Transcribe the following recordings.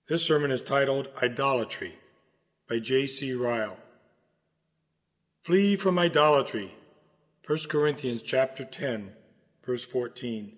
This sermon is titled Idolatry by J.C. Ryle. Flee from idolatry. 1 Corinthians chapter 10, verse 14.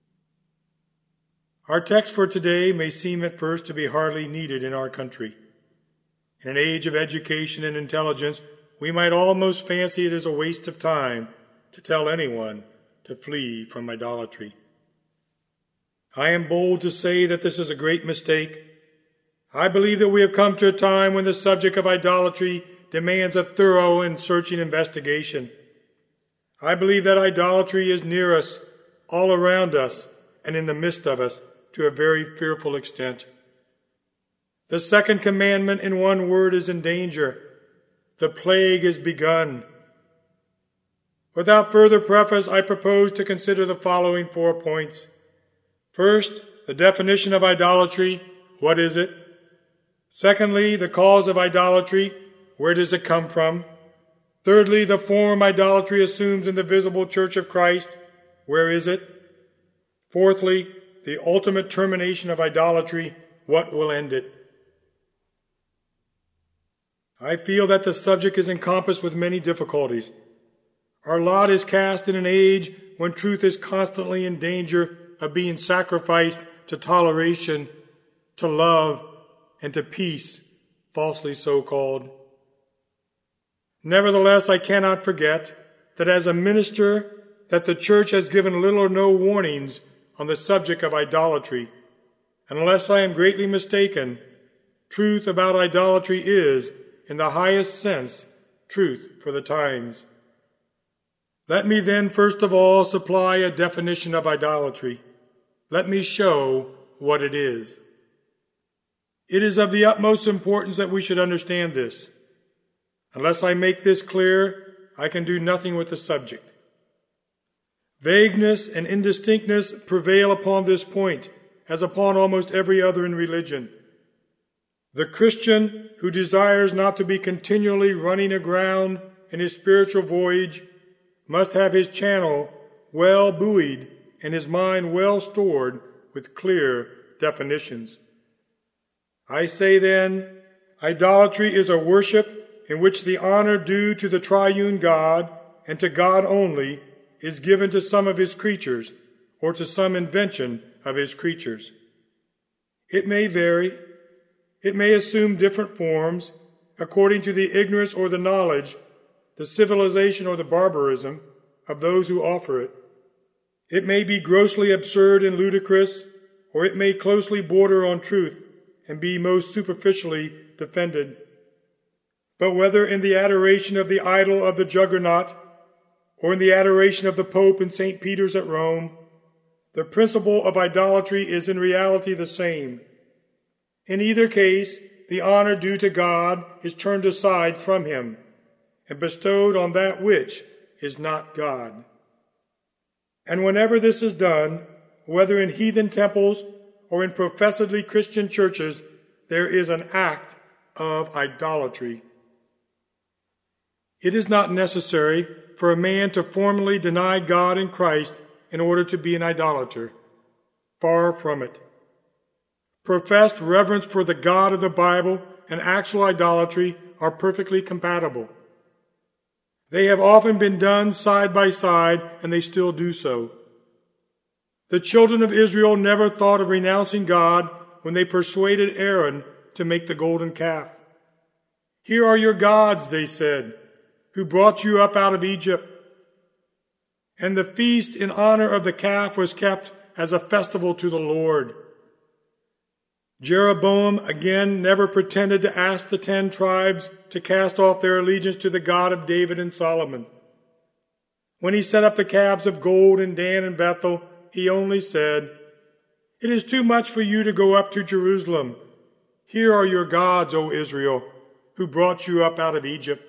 Our text for today may seem at first to be hardly needed in our country. In an age of education and intelligence, we might almost fancy it as a waste of time to tell anyone to flee from idolatry. I am bold to say that this is a great mistake. I believe that we have come to a time when the subject of idolatry demands a thorough and searching investigation. I believe that idolatry is near us, all around us, and in the midst of us to a very fearful extent. The second commandment in one word is in danger. The plague is begun. Without further preface, I propose to consider the following 4 points. First, the definition of idolatry. What is it? Secondly, the cause of idolatry. Where does it come from? Thirdly, the form idolatry assumes in the visible church of Christ. Where is it? Fourthly, the ultimate termination of idolatry. What will end it? I feel that the subject is encompassed with many difficulties. Our lot is cast in an age when truth is constantly in danger of being sacrificed to toleration, to love, and to peace, falsely so called. Nevertheless, I cannot forget that as a minister, that the church has given little or no warnings on the subject of idolatry. And unless I am greatly mistaken, truth about idolatry is, in the highest sense, truth for the times. Let me then first of all supply a definition of idolatry. Let me show what it is. It is of the utmost importance that we should understand this. Unless I make this clear, I can do nothing with the subject. Vagueness and indistinctness prevail upon this point, as upon almost every other in religion. The Christian who desires not to be continually running aground in his spiritual voyage must have his channel well buoyed and his mind well stored with clear definitions. I say then, idolatry is a worship in which the honor due to the triune God and to God only is given to some of his creatures or to some invention of his creatures. It may vary. It may assume different forms according to the ignorance or the knowledge, the civilization or the barbarism of those who offer it. It may be grossly absurd and ludicrous, or it may closely border on truth and be most superficially defended. But whether in the adoration of the idol of the Juggernaut, or in the adoration of the Pope in St. Peter's at Rome, the principle of idolatry is in reality the same. In either case, the honor due to God is turned aside from him and bestowed on that which is not God. And whenever this is done, whether in heathen temples or in professedly Christian churches, there is an act of idolatry. It is not necessary for a man to formally deny God and Christ in order to be an idolater. Far from it. Professed reverence for the God of the Bible and actual idolatry are perfectly compatible. They have often been done side by side, and they still do so. The children of Israel never thought of renouncing God when they persuaded Aaron to make the golden calf. Here are your gods, they said, who brought you up out of Egypt. And the feast in honor of the calf was kept as a festival to the Lord. Jeroboam again never pretended to ask the 10 tribes to cast off their allegiance to the God of David and Solomon. When he set up the calves of gold in Dan and Bethel, he only said, "It is too much for you to go up to Jerusalem. Here are your gods, O Israel, who brought you up out of Egypt."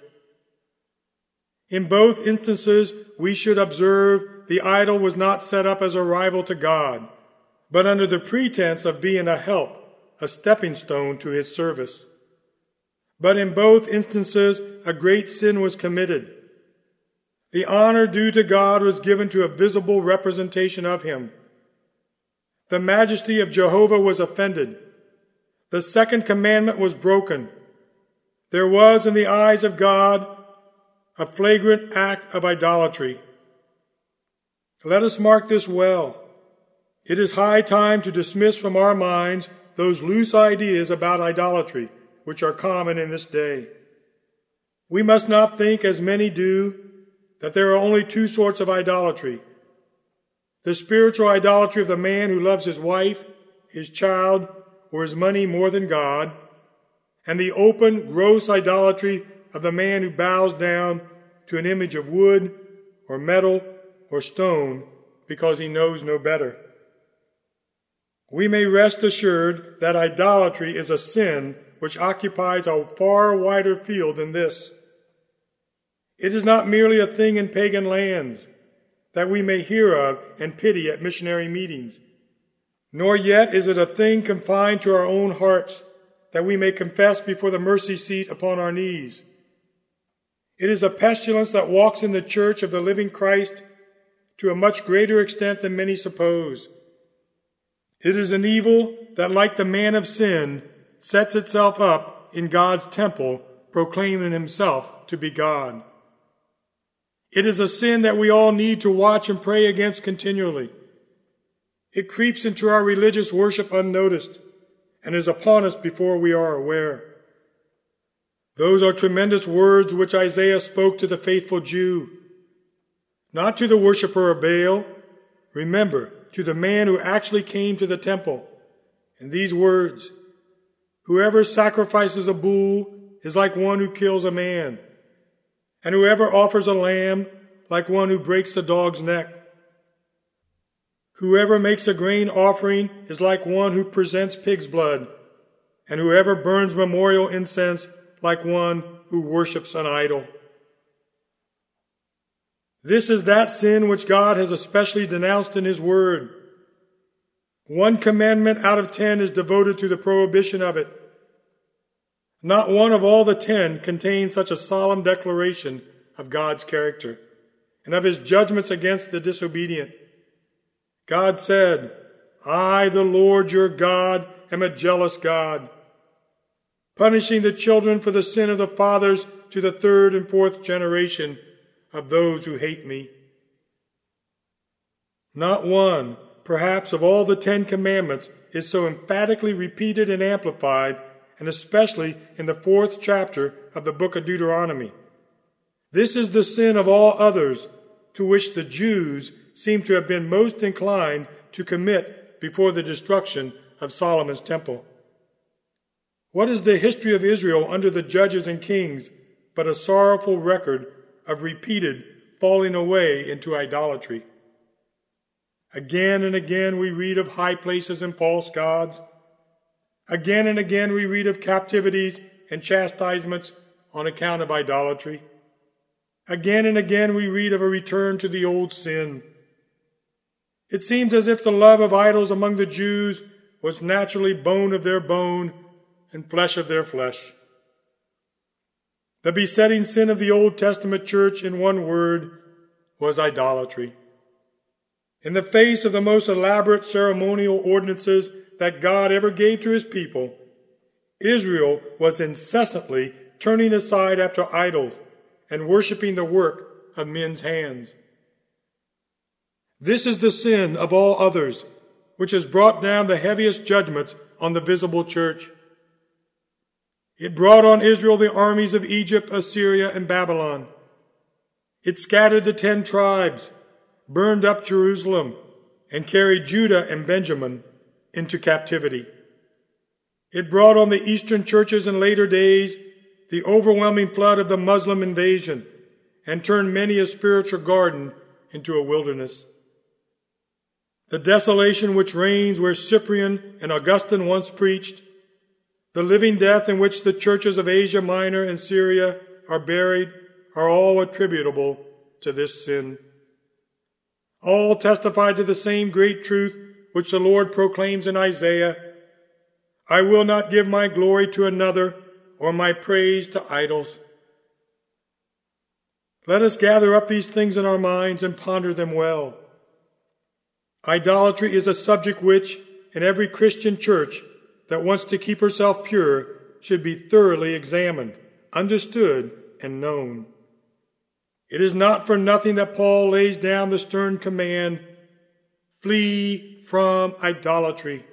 In both instances, we should observe the idol was not set up as a rival to God, but under the pretense of being a help, a stepping stone to his service. But in both instances, a great sin was committed. The honor due to God was given to a visible representation of him. The majesty of Jehovah was offended. The second commandment was broken. There was in the eyes of God a flagrant act of idolatry. Let us mark this well. It is high time to dismiss from our minds those loose ideas about idolatry which are common in this day. We must not think, as many do, that there are only two sorts of idolatry: the spiritual idolatry of the man who loves his wife, his child, or his money more than God, and the open, gross idolatry of the man who bows down to an image of wood or metal or stone because he knows no better. We may rest assured that idolatry is a sin which occupies a far wider field than this. It is not merely a thing in pagan lands that we may hear of and pity at missionary meetings, nor yet is it a thing confined to our own hearts that we may confess before the mercy seat upon our knees. It is a pestilence that walks in the church of the living Christ to a much greater extent than many suppose. It is an evil that, like the man of sin, sets itself up in God's temple, proclaiming himself to be God. It is a sin that we all need to watch and pray against continually. It creeps into our religious worship unnoticed and is upon us before we are aware. Those are tremendous words which Isaiah spoke to the faithful Jew, not to the worshiper of Baal. Remember, to the man who actually came to the temple. And these words: whoever sacrifices a bull is like one who kills a man, and whoever offers a lamb like one who breaks the dog's neck. Whoever makes a grain offering is like one who presents pig's blood, and whoever burns memorial incense like one who worships an idol. This is that sin which God has especially denounced in His Word. 1 commandment out of 10 is devoted to the prohibition of it. Not one of all the 10 contains such a solemn declaration of God's character and of His judgments against the disobedient. God said, "I, the Lord your God, am a jealous God, punishing the children for the sin of the fathers to the 3rd and 4th generation of those who hate me." Not one, perhaps, of all the 10 commandments is so emphatically repeated and amplified, and especially in the 4th chapter of the book of Deuteronomy. This is the sin of all others to which the Jews seem to have been most inclined to commit before the destruction of Solomon's temple. What is the history of Israel under the judges and kings but a sorrowful record of repeated falling away into idolatry? Again and again we read of high places and false gods. Again and again we read of captivities and chastisements on account of idolatry. Again and again we read of a return to the old sin. It seems as if the love of idols among the Jews was naturally bone of their bone and flesh of their flesh. The besetting sin of the Old Testament church, in one word, was idolatry. In the face of the most elaborate ceremonial ordinances that God ever gave to His people, Israel was incessantly turning aside after idols and worshiping the work of men's hands. This is the sin of all others, which has brought down the heaviest judgments on the visible church. It brought on Israel the armies of Egypt, Assyria, and Babylon. It scattered the 10 tribes, burned up Jerusalem, and carried Judah and Benjamin into captivity. It brought on the Eastern churches in later days the overwhelming flood of the Muslim invasion and turned many a spiritual garden into a wilderness. The desolation which reigns where Cyprian and Augustine once preached, the living death in which the churches of Asia Minor and Syria are buried, are all attributable to this sin. All testify to the same great truth which the Lord proclaims in Isaiah: "I will not give my glory to another, or my praise to idols." Let us gather up these things in our minds and ponder them well. Idolatry is a subject which, in every Christian church, that wants to keep herself pure should be thoroughly examined, understood, and known. It is not for nothing that Paul lays down the stern command, "Flee from idolatry."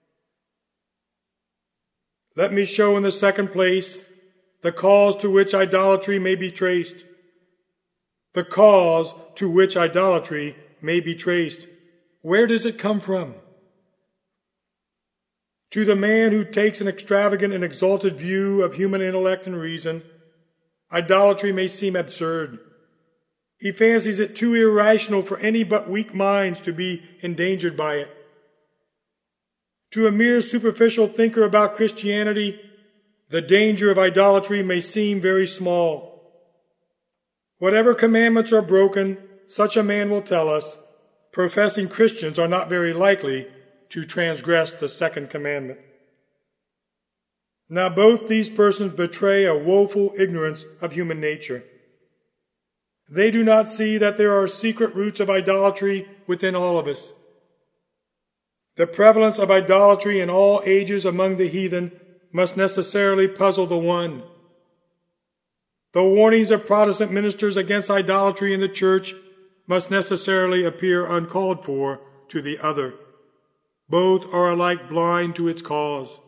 Let me show in the second place the cause to which idolatry may be traced. The cause to which idolatry may be traced. Where does it come from? To the man who takes an extravagant and exalted view of human intellect and reason, idolatry may seem absurd. He fancies it too irrational for any but weak minds to be endangered by it. To a mere superficial thinker about Christianity, the danger of idolatry may seem very small. Whatever commandments are broken, such a man will tell us, professing Christians are not very likely to transgress the second commandment. Now both these persons betray a woeful ignorance of human nature. They do not see that there are secret roots of idolatry within all of us. The prevalence of idolatry in all ages among the heathen must necessarily puzzle the one. The warnings of Protestant ministers against idolatry in the church must necessarily appear uncalled for to the other. Both are alike blind to its cause.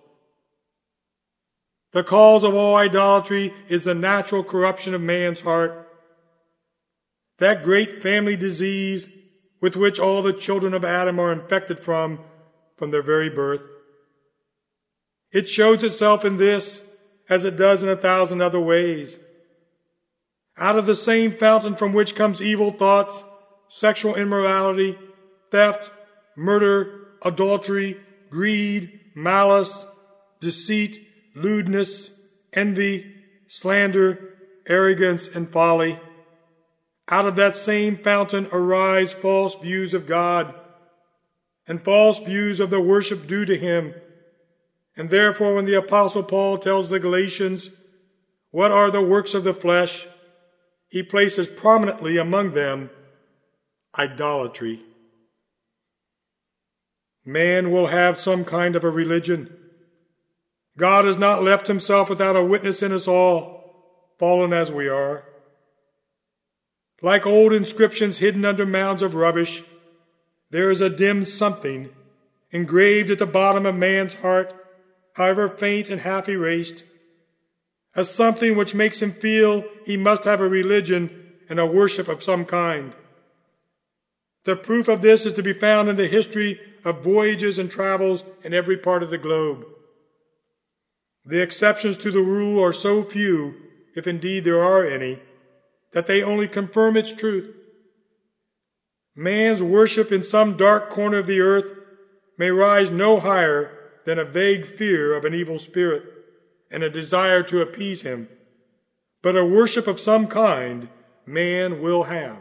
The cause of all idolatry is the natural corruption of man's heart. That great family disease with which all the children of Adam are infected from their very birth. It shows itself in this, as it does in 1,000 other ways. Out of the same fountain from which comes evil thoughts, sexual immorality, theft, murder, adultery, greed, malice, deceit, lewdness, envy, slander, arrogance, and folly. Out of that same fountain arise false views of God and false views of the worship due to Him. And therefore, when the Apostle Paul tells the Galatians, "What are the works of the flesh?" he places prominently among them idolatry. Man will have some kind of a religion. God has not left Himself without a witness in us all, fallen as we are. Like old inscriptions hidden under mounds of rubbish, there is a dim something engraved at the bottom of man's heart, however faint and half erased, a something which makes him feel he must have a religion and a worship of some kind. The proof of this is to be found in the history of voyages and travels in every part of the globe. The exceptions to the rule are so few, if indeed there are any, that they only confirm its truth. Man's worship in some dark corner of the earth may rise no higher than a vague fear of an evil spirit and a desire to appease him, but a worship of some kind man will have.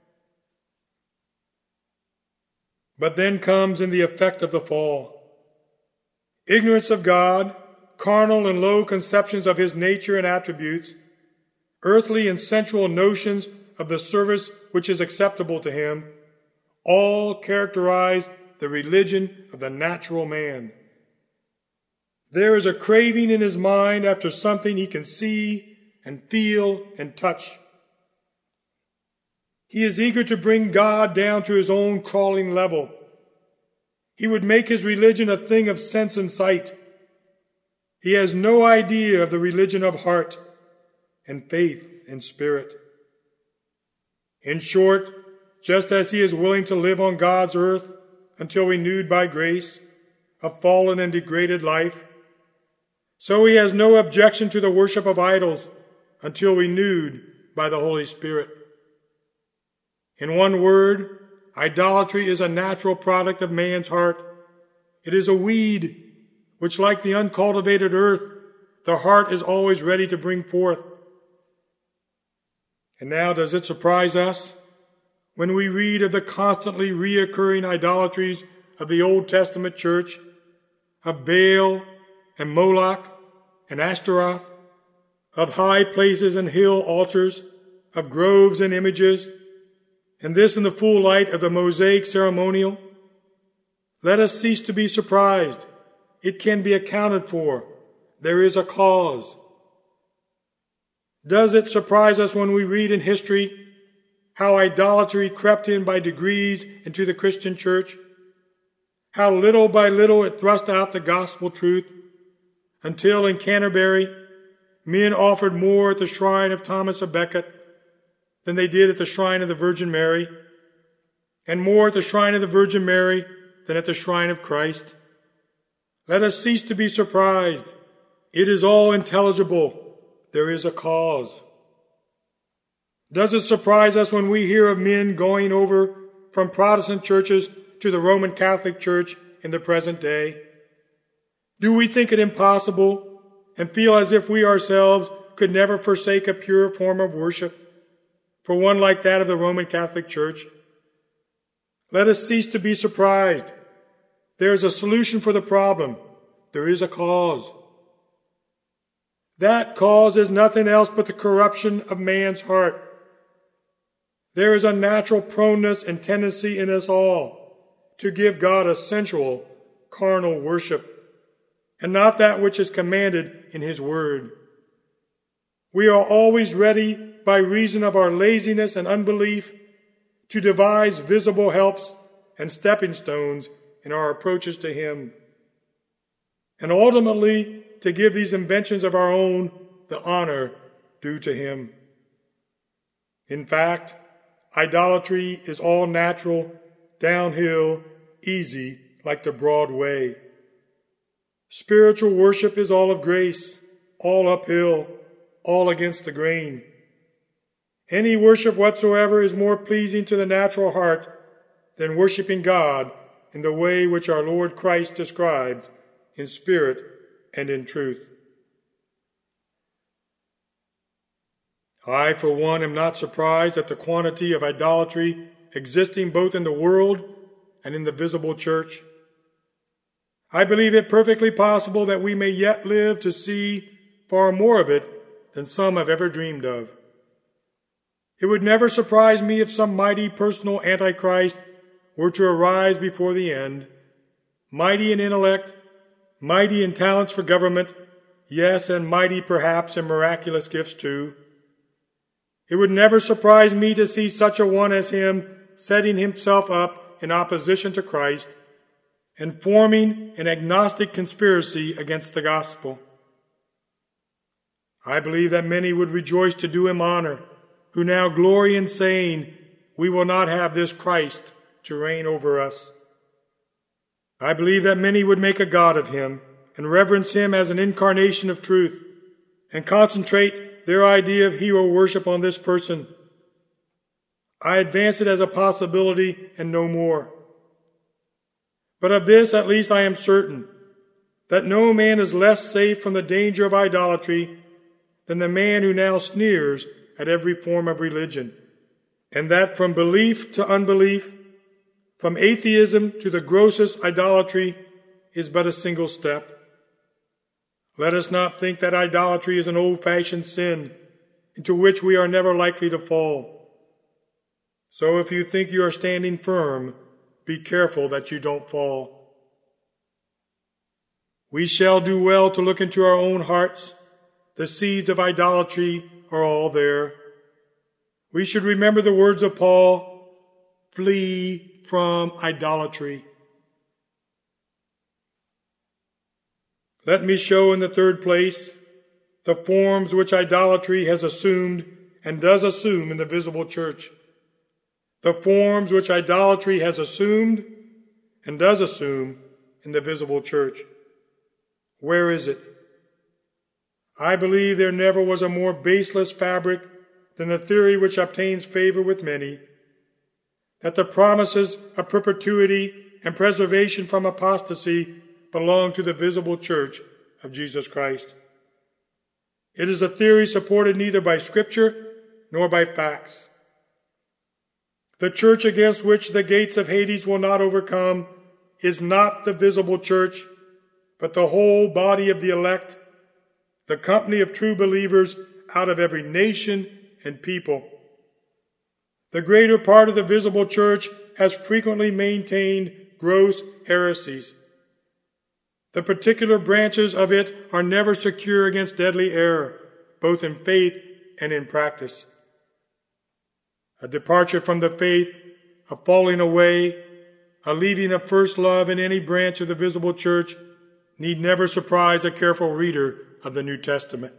But then comes in the effect of the fall. Ignorance of God, carnal and low conceptions of His nature and attributes, earthly and sensual notions of the service which is acceptable to Him, all characterize the religion of the natural man. There is a craving in his mind after something he can see and feel and touch. He is eager to bring God down to his own crawling level. He would make his religion a thing of sense and sight. He has no idea of the religion of heart and faith and spirit. In short, just as he is willing to live on God's earth until renewed by grace, a fallen and degraded life, so he has no objection to the worship of idols until renewed by the Holy Spirit. In one word, idolatry is a natural product of man's heart. It is a weed which, like the uncultivated earth, the heart is always ready to bring forth. And now, does it surprise us when we read of the constantly reoccurring idolatries of the Old Testament church, of Baal and Moloch and Ashtaroth, of high places and hill altars, of groves and images, and this in the full light of the Mosaic ceremonial? Let us cease to be surprised, it can be accounted for. There is a cause. Does it surprise us when we read in history how idolatry crept in by degrees into the Christian church? How little by little it thrust out the gospel truth, until in Canterbury, men offered more at the shrine of Thomas of Becket than they did at the shrine of the Virgin Mary, and more at the shrine of the Virgin Mary than at the shrine of Christ. Let us cease to be surprised. It is all intelligible. There is a cause. Does it surprise us when we hear of men going over from Protestant churches to the Roman Catholic Church in the present day? Do we think it impossible and feel as if we ourselves could never forsake a pure form of worship for one like that of the Roman Catholic Church? Let us cease to be surprised. There is a solution for the problem. There is a cause. That cause is nothing else but the corruption of man's heart. There is a natural proneness and tendency in us all to give God a sensual, carnal worship, and not that which is commanded in His Word. We are always ready, by reason of our laziness and unbelief, to devise visible helps and stepping stones in our approaches to Him, and ultimately to give these inventions of our own the honor due to Him. In fact, idolatry is all natural, downhill, easy, like the broad way. Spiritual worship is all of grace, all uphill, all against the grain. Any worship whatsoever is more pleasing to the natural heart than worshiping God in the way which our Lord Christ described, in spirit and in truth. I, for one, am not surprised at the quantity of idolatry existing both in the world and in the visible church. I believe it perfectly possible that we may yet live to see far more of it than some have ever dreamed of. It would never surprise me if some mighty personal Antichrist were to arise before the end, mighty in intellect, mighty in talents for government, yes, and mighty perhaps in miraculous gifts too. It would never surprise me to see such a one as him setting himself up in opposition to Christ and forming an agnostic conspiracy against the gospel. I believe that many would rejoice to do him honor, who now glory in saying, "We will not have this Christ to reign over us." I believe that many would make a god of him and reverence him as an incarnation of truth and concentrate their idea of hero worship on this person. I advance it as a possibility and no more. But of this at least I am certain, that no man is less safe from the danger of idolatry than the man who now sneers at every form of religion, and that from belief to unbelief, from atheism to the grossest idolatry, is but a single step. Let us not think that idolatry is an old-fashioned sin into which we are never likely to fall. So if you think you are standing firm, be careful that you don't fall. We shall do well to look into our own hearts. The seeds of idolatry are all there. We should remember the words of Paul, "Flee from idolatry." Let me show in the third place the forms which idolatry has assumed and does assume in the visible church. The forms which idolatry has assumed and does assume in the visible church. Where is it? I believe there never was a more baseless fabric than the theory which obtains favor with many, that the promises of perpetuity and preservation from apostasy belong to the visible church of Jesus Christ. It is a theory supported neither by Scripture nor by facts. The church against which the gates of Hades will not overcome is not the visible church, but the whole body of the elect, the company of true believers out of every nation and people. The greater part of the visible church has frequently maintained gross heresies. The particular branches of it are never secure against deadly error, both in faith and in practice. A departure from the faith, a falling away, a leaving of first love in any branch of the visible church need never surprise a careful reader of the New Testament.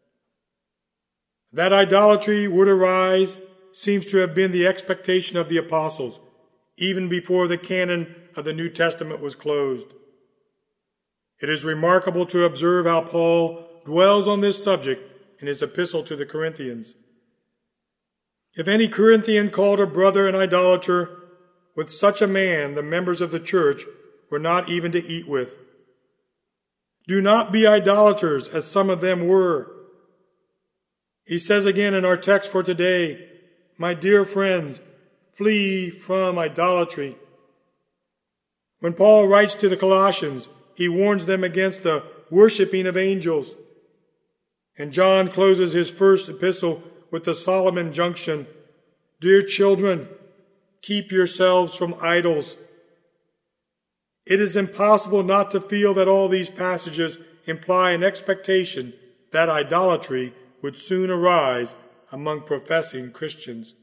That idolatry would arise seems to have been the expectation of the apostles, even before the canon of the New Testament was closed. It is remarkable to observe how Paul dwells on this subject in his epistle to the Corinthians. If any Corinthian called a brother an idolater, with such a man the members of the church were not even to eat with. Do not be idolaters, as some of them were. He says again in our text for today, my dear friends, flee from idolatry. When Paul writes to the Colossians, he warns them against the worshiping of angels. And John closes his first epistle with the solemn injunction, dear children, keep yourselves from idols. It is impossible not to feel that all these passages imply an expectation that idolatry would soon arise among professing Christians.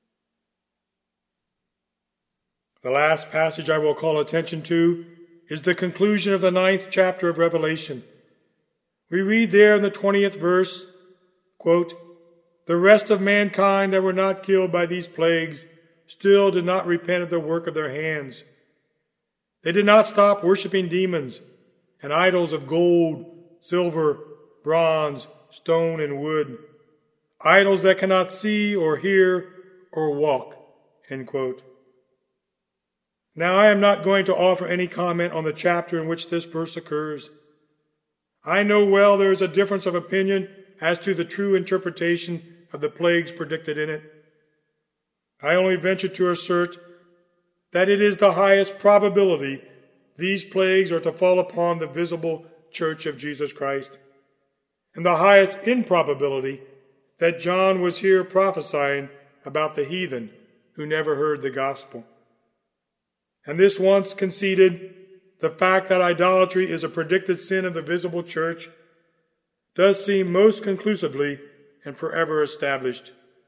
The last passage I will call attention to is the conclusion of the 9th chapter of Revelation. We read there in the 20th verse, quote, the rest of mankind that were not killed by these plagues still did not repent of the work of their hands. They did not stop worshiping demons and idols of gold, silver, bronze, stone, and wood, idols that cannot see or hear or walk, end quote. Now, I am not going to offer any comment on the chapter in which this verse occurs. I know well there is a difference of opinion as to the true interpretation of the plagues predicted in it. I only venture to assert that it is the highest probability these plagues are to fall upon the visible church of Jesus Christ, and the highest improbability that John was here prophesying about the heathen who never heard the gospel. And this once conceded, the fact that idolatry is a predicted sin of the visible church does seem most conclusively and forever established.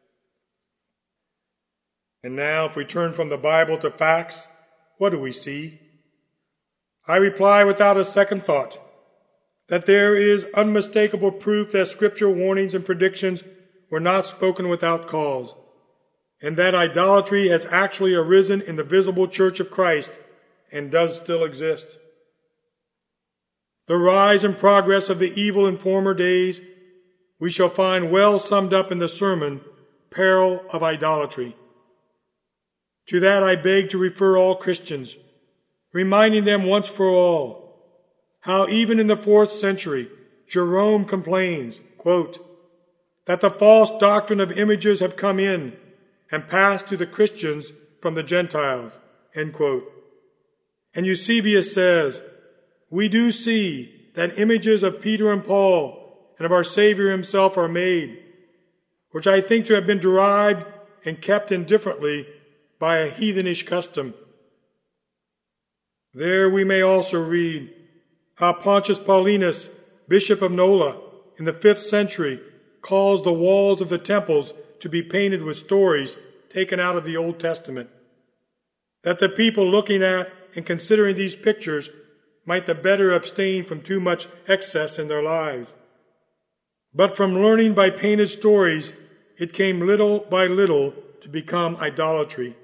And now, if we turn from the Bible to facts, what do we see? I reply without a second thought that there is unmistakable proof that Scripture warnings and predictions were not spoken without cause, and that idolatry has actually arisen in the visible church of Christ and does still exist. The rise and progress of the evil in former days we shall find well summed up in the sermon, Peril of Idolatry. To that I beg to refer all Christians, reminding them once for all how even in the 4th century Jerome complains, quote, that the false doctrine of images have come in and passed to the Christians from the Gentiles, end quote. And Eusebius says, we do see that images of Peter and Paul and of our Savior himself are made, which I think to have been derived and kept indifferently by a heathenish custom. There we may also read how Pontius Paulinus, bishop of Nola, in the 5th century, calls the walls of the temples to be painted with stories taken out of the Old Testament, that the people looking at and considering these pictures might the better abstain from too much excess in their lives. But from learning by painted stories, it came little by little to become idolatry.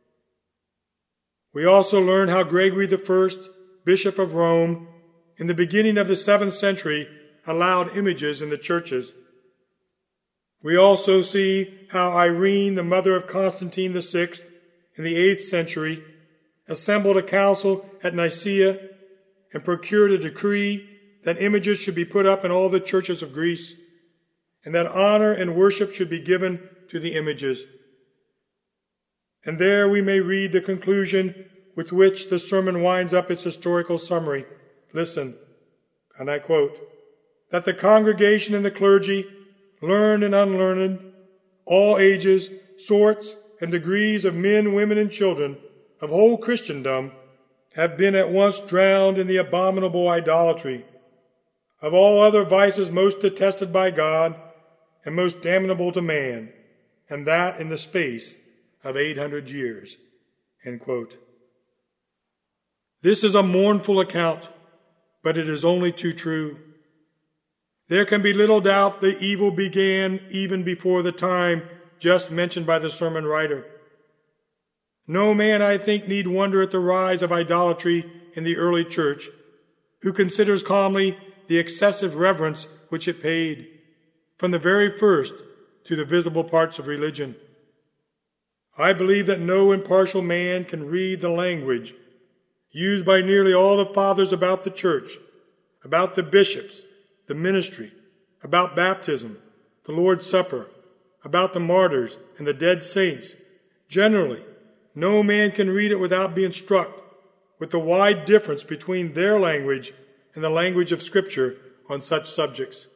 We also learn how Gregory I, Bishop of Rome, in the beginning of the 7th century, allowed images in the churches. We also see how Irene, the mother of Constantine VI, in the 8th century, assembled a council at Nicaea and procured a decree that images should be put up in all the churches of Greece, and that honor and worship should be given to the images. And there we may read the conclusion with which the sermon winds up its historical summary. Listen, and I quote, that the congregation and the clergy, learned and unlearned, all ages, sorts, and degrees of men, women, and children of whole Christendom, have been at once drowned in the abominable idolatry of all other vices most detested by God and most damnable to man, and that in the space of 800 years. End quote. This is a mournful account, but it is only too true. There can be little doubt the evil began even before the time just mentioned by the sermon writer. No man, I think, need wonder at the rise of idolatry in the early church, who considers calmly the excessive reverence which it paid, from the very first, to the visible parts of religion. I believe that no impartial man can read the language used by nearly all the fathers about the church, about the bishops, the ministry, about baptism, the Lord's Supper, about the martyrs and the dead saints. Generally, no man can read it without being struck with the wide difference between their language and the language of Scripture on such subjects.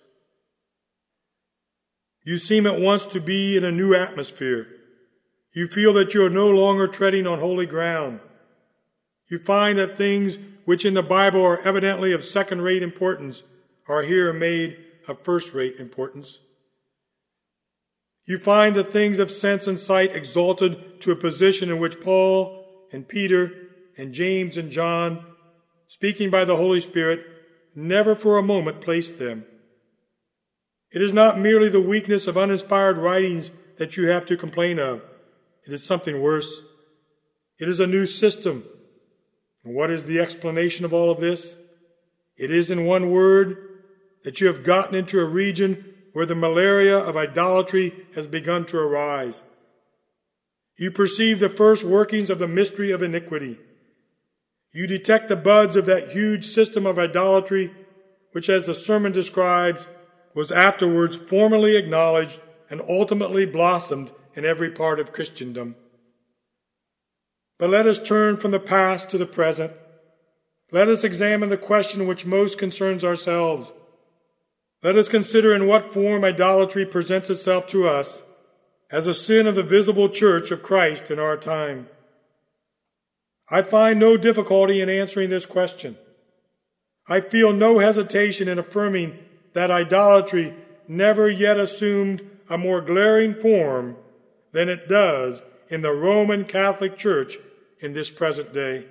You seem at once to be in a new atmosphere. You feel that you are no longer treading on holy ground. You find that things which in the Bible are evidently of second-rate importance are here made of first-rate importance. You find the things of sense and sight exalted to a position in which Paul and Peter and James and John, speaking by the Holy Spirit, never for a moment placed them. It is not merely the weakness of uninspired writings that you have to complain of. It is something worse. It is a new system. And what is the explanation of all of this? It is, in one word, that you have gotten into a region where the malaria of idolatry has begun to arise. You perceive the first workings of the mystery of iniquity. You detect the buds of that huge system of idolatry, which, as the sermon describes, was afterwards formally acknowledged and ultimately blossomed in every part of Christendom. But let us turn from the past to the present. Let us examine the question which most concerns ourselves. Let us consider in what form idolatry presents itself to us as a sin of the visible church of Christ in our time. I find no difficulty in answering this question. I feel no hesitation in affirming that idolatry never yet assumed a more glaring form than it does in the Roman Catholic Church in this present day.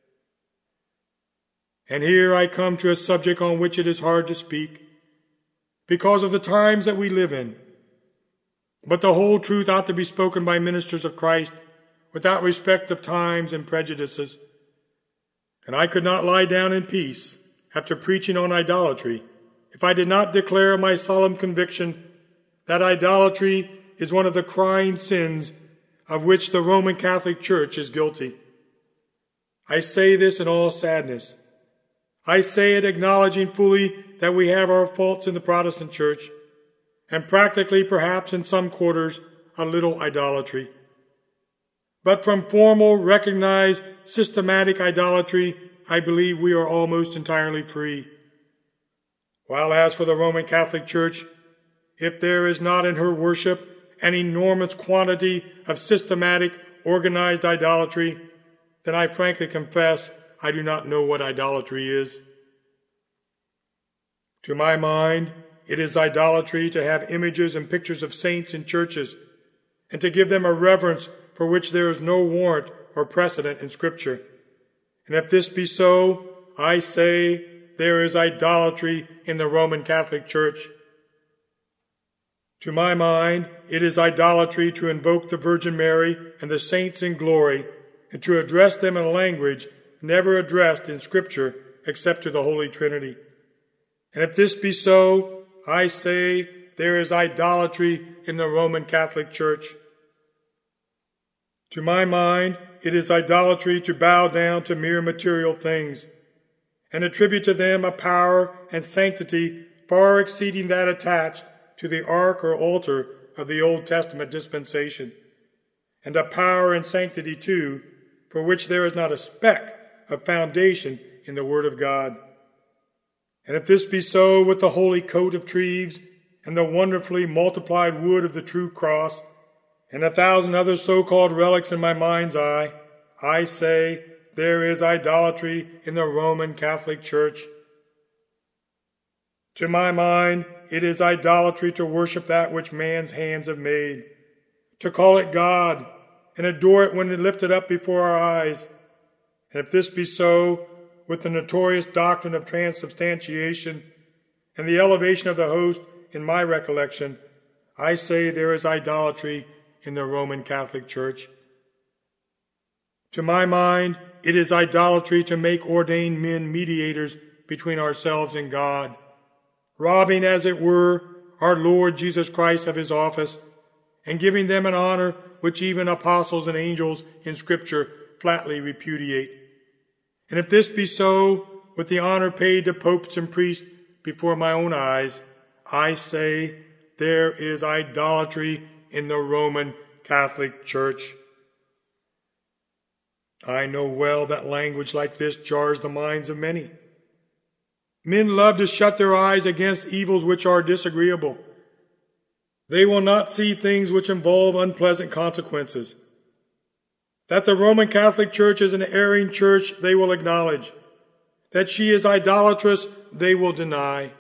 And here I come to a subject on which it is hard to speak, because of the times that we live in. But the whole truth ought to be spoken by ministers of Christ without respect of times and prejudices. And I could not lie down in peace after preaching on idolatry if I did not declare my solemn conviction that idolatry is one of the crying sins of which the Roman Catholic Church is guilty. I say this in all sadness. I say it acknowledging fully that we have our faults in the Protestant Church, and practically, perhaps in some quarters, a little idolatry. But from formal, recognized, systematic idolatry, I believe we are almost entirely free. While as for the Roman Catholic Church, if there is not in her worship an enormous quantity of systematic, organized idolatry, then I frankly confess I do not know what idolatry is. To my mind, it is idolatry to have images and pictures of saints in churches, and to give them a reverence for which there is no warrant or precedent in Scripture. And if this be so, I say there is idolatry in the Roman Catholic Church. To my mind, it is idolatry to invoke the Virgin Mary and the saints in glory, and to address them in language never addressed in Scripture except to the Holy Trinity. And if this be so, I say there is idolatry in the Roman Catholic Church. To my mind, it is idolatry to bow down to mere material things, and attribute to them a power and sanctity far exceeding that attached to the ark or altar of the Old Testament dispensation, and a power and sanctity, too, for which there is not a speck of foundation in the Word of God. And if this be so with the holy coat of Treves, and the wonderfully multiplied wood of the true cross, and 1,000 other so-called relics in my mind's eye, I say there is idolatry in the Roman Catholic Church. To my mind, it is idolatry to worship that which man's hands have made, to call it God, and adore it when lifted up before our eyes. And if this be so, with the notorious doctrine of transubstantiation and the elevation of the host in my recollection, I say there is idolatry in the Roman Catholic Church. To my mind, it is idolatry to make ordained men mediators between ourselves and God, robbing, as it were, our Lord Jesus Christ of his office, and giving them an honor which even apostles and angels in Scripture flatly repudiate. And if this be so, with the honor paid to popes and priests before my own eyes, I say there is idolatry in the Roman Catholic Church. I know well that language like this jars the minds of many. Men love to shut their eyes against evils which are disagreeable. They will not see things which involve unpleasant consequences. That the Roman Catholic Church is an erring church, they will acknowledge. That she is idolatrous, they will deny.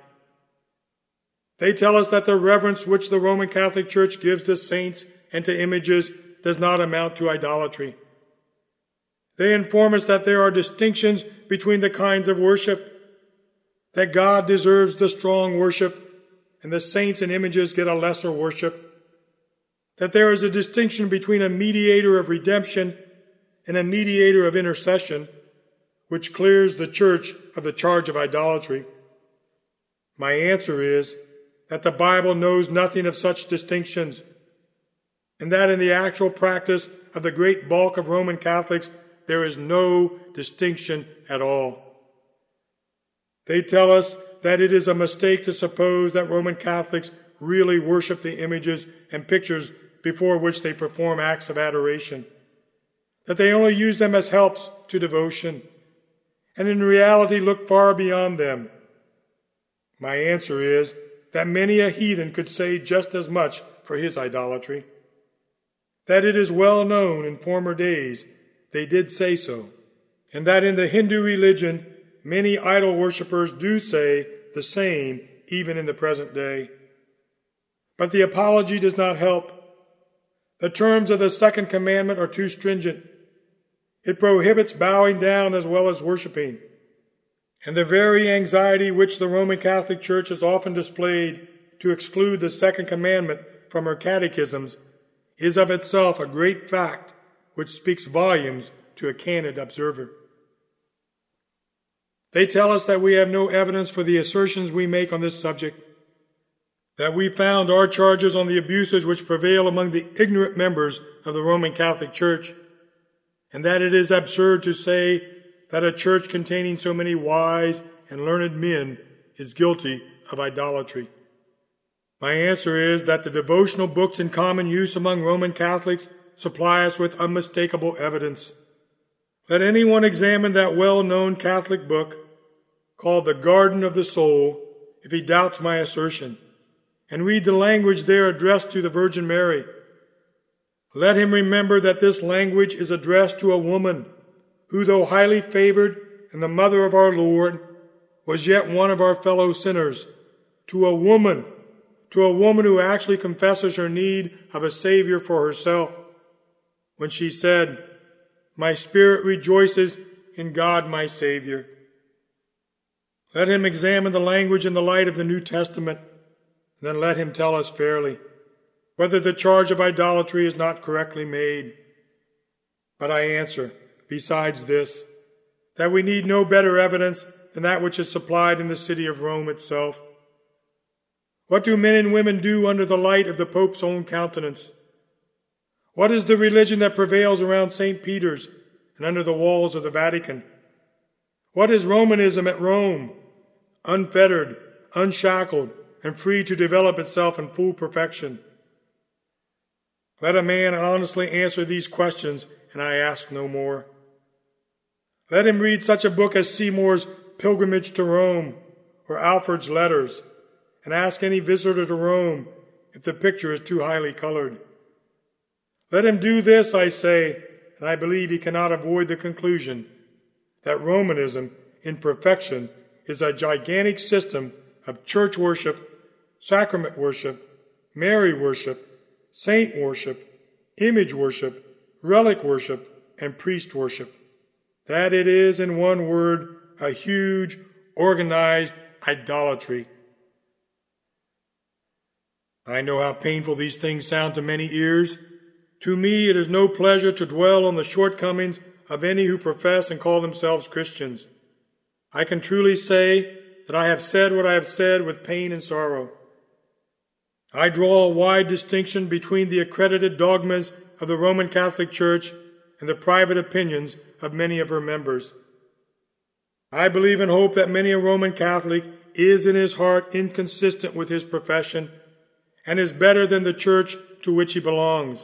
They tell us that the reverence which the Roman Catholic Church gives to saints and to images does not amount to idolatry. They inform us that there are distinctions between the kinds of worship, that God deserves the strong worship, and the saints and images get a lesser worship, that there is a distinction between a mediator of redemption and a mediator of intercession, which clears the church of the charge of idolatry. My answer is that the Bible knows nothing of such distinctions, and that in the actual practice of the great bulk of Roman Catholics, there is no distinction at all. They tell us that it is a mistake to suppose that Roman Catholics really worship the images and pictures before which they perform acts of adoration, that they only use them as helps to devotion, and in reality look far beyond them. My answer is that many a heathen could say just as much for his idolatry, that it is well known in former days they did say so, and that in the Hindu religion many idol worshippers do say the same even in the present day. But the apology does not help. The terms of the second commandment are too stringent. It prohibits bowing down as well as worshiping. And the very anxiety which the Roman Catholic Church has often displayed to exclude the second commandment from her catechisms is of itself a great fact which speaks volumes to a candid observer. They tell us that we have no evidence for the assertions we make on this subject, that we found our charges on the abuses which prevail among the ignorant members of the Roman Catholic Church, and that it is absurd to say that a church containing so many wise and learned men is guilty of idolatry. My answer is that the devotional books in common use among Roman Catholics supply us with unmistakable evidence. Let anyone examine that well-known Catholic book called The Garden of the Soul if he doubts my assertion, and read the language there addressed to the Virgin Mary. Let him remember that this language is addressed to a woman who, though highly favored and the mother of our Lord, was yet one of our fellow sinners, to a woman who actually confesses her need of a Savior for herself, when she said, "My spirit rejoices in God my Savior." Let him examine the language in the light of the New Testament, and then let him tell us fairly whether the charge of idolatry is not correctly made. But I answer, besides this, that we need no better evidence than that which is supplied in the city of Rome itself. What do men and women do under the light of the Pope's own countenance? What is the religion that prevails around St. Peter's and under the walls of the Vatican? What is Romanism at Rome, unfettered, unshackled, and free to develop itself in full perfection? Let a man honestly answer these questions, and I ask no more. Let him read such a book as Seymour's Pilgrimage to Rome or Alfred's Letters, and ask any visitor to Rome if the picture is too highly colored. Let him do this, I say, and I believe he cannot avoid the conclusion that Romanism, in perfection, is a gigantic system of church worship, sacrament worship, Mary worship, saint worship, image worship, relic worship, and priest worship. That it is, in one word, a huge, organized idolatry. I know how painful these things sound to many ears. To me, it is no pleasure to dwell on the shortcomings of any who profess and call themselves Christians. I can truly say that I have said what I have said with pain and sorrow. I draw a wide distinction between the accredited dogmas of the Roman Catholic Church and the private opinions of many of her members. I believe and hope that many a Roman Catholic is in his heart inconsistent with his profession and is better than the church to which he belongs.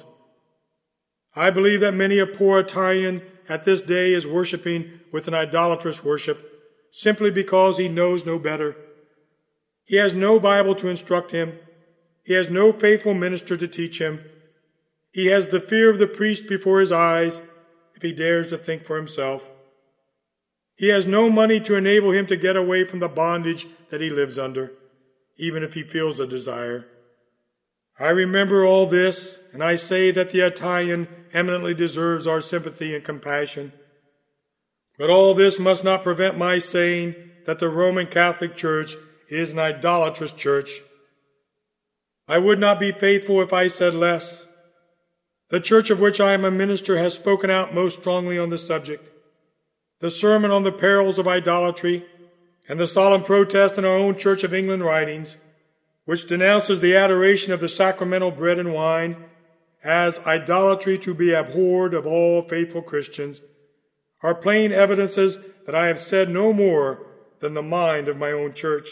I believe that many a poor Italian at this day is worshiping with an idolatrous worship simply because he knows no better. He has no Bible to instruct him. He has no faithful minister to teach him. He has the fear of the priest before his eyes, if he dares to think for himself. He has no money to enable him to get away from the bondage that he lives under, even if he feels a desire. I remember all this, and I say that the Italian eminently deserves our sympathy and compassion. But all this must not prevent my saying that the Roman Catholic Church is an idolatrous church. I would not be faithful if I said less. The church of which I am a minister has spoken out most strongly on the subject. The sermon on the perils of idolatry and the solemn protest in our own Church of England writings, which denounces the adoration of the sacramental bread and wine as idolatry to be abhorred of all faithful Christians, are plain evidences that I have said no more than the mind of my own church.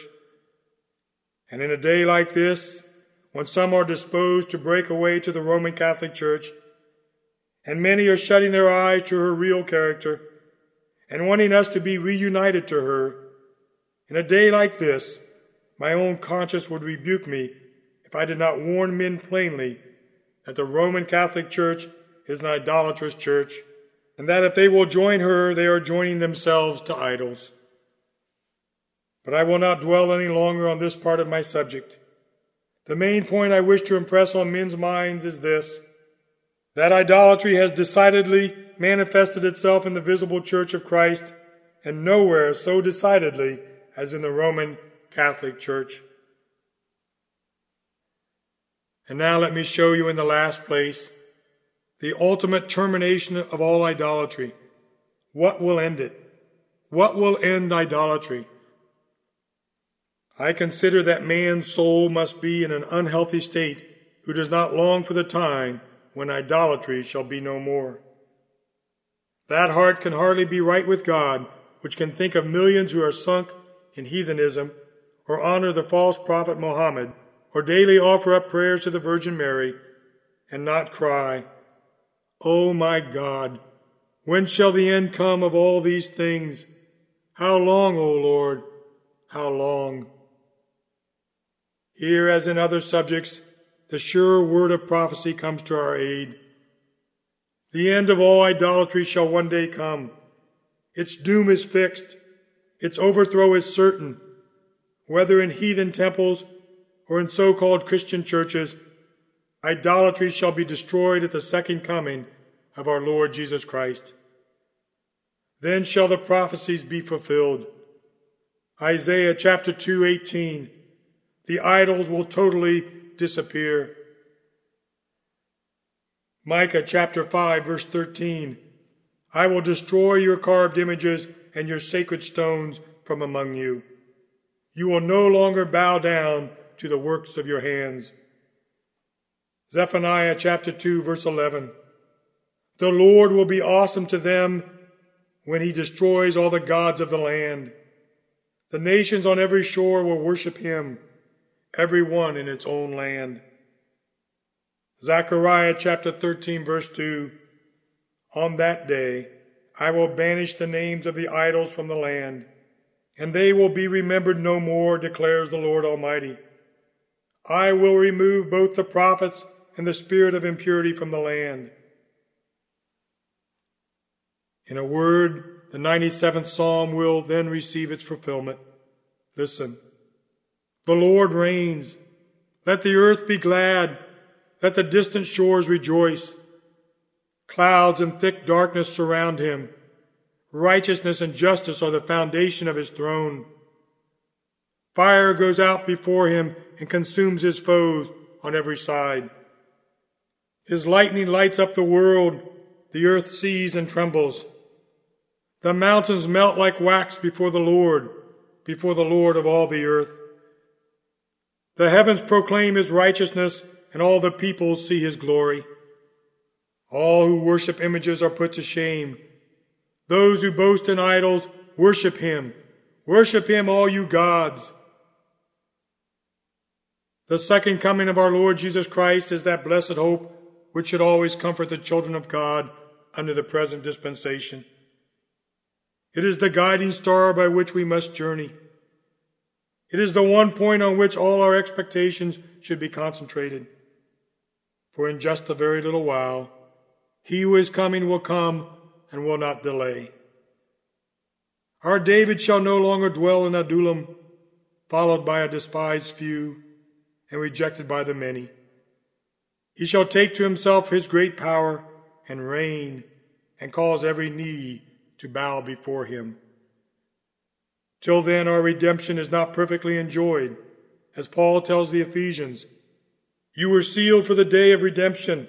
And in a day like this, when some are disposed to break away to the Roman Catholic Church, and many are shutting their eyes to her real character, and wanting us to be reunited to her, in a day like this, my own conscience would rebuke me if I did not warn men plainly that the Roman Catholic Church is an idolatrous church, and that if they will join her, they are joining themselves to idols. But I will not dwell any longer on this part of my subject. The main point I wish to impress on men's minds is this: that idolatry has decidedly manifested itself in the visible Church of Christ, and nowhere so decidedly as in the Roman Catholic Church. And now let me show you in the last place the ultimate termination of all idolatry. What will end it? What will end idolatry? I consider that man's soul must be in an unhealthy state who does not long for the time when idolatry shall be no more. That heart can hardly be right with God which can think of millions who are sunk in heathenism, or honor the false prophet Mohammed, or daily offer up prayers to the Virgin Mary, and not cry, "Oh my God, when shall the end come of all these things? How long, O Lord, how long?" Here, as in other subjects, the sure word of prophecy comes to our aid. The end of all idolatry shall one day come. Its doom is fixed. Its overthrow is certain. Whether in heathen temples or in so-called Christian churches, idolatry shall be destroyed at the second coming of our Lord Jesus Christ. Then shall the prophecies be fulfilled. Isaiah chapter 2:18, the idols will totally disappear. Micah chapter 5 verse 13, I will destroy your carved images and your sacred stones from among you. You will no longer bow down to the works of your hands. Zephaniah chapter 2 verse 11, the Lord will be awesome to them when he destroys all the gods of the land. The nations on every shore will worship him, every one in its own land. Zechariah chapter 13 verse 2, on that day I will banish the names of the idols from the land, and they will be remembered no more, declares the Lord Almighty. I will remove both the prophets and the spirit of impurity from the land. In a word, the 97th Psalm will then receive its fulfillment. Listen. The Lord reigns. Let the earth be glad. Let the distant shores rejoice. Clouds and thick darkness surround him. Righteousness and justice are the foundation of his throne. Fire goes out before him and consumes his foes on every side. His lightning lights up the world. The earth sees and trembles. The mountains melt like wax before the Lord of all the earth. The heavens proclaim his righteousness, and all the peoples see his glory. All who worship images are put to shame. Those who boast in idols, worship him. Worship him, all you gods. The second coming of our Lord Jesus Christ is that blessed hope which should always comfort the children of God under the present dispensation. It is the guiding star by which we must journey. It is the one point on which all our expectations should be concentrated. For in just a very little while, he who is coming will come and will not delay. Our David shall no longer dwell in Adullam, followed by a despised few and rejected by the many. He shall take to himself his great power and reign and cause every knee to bow before him. Till then, our redemption is not perfectly enjoyed. As Paul tells the Ephesians, you were sealed for the day of redemption.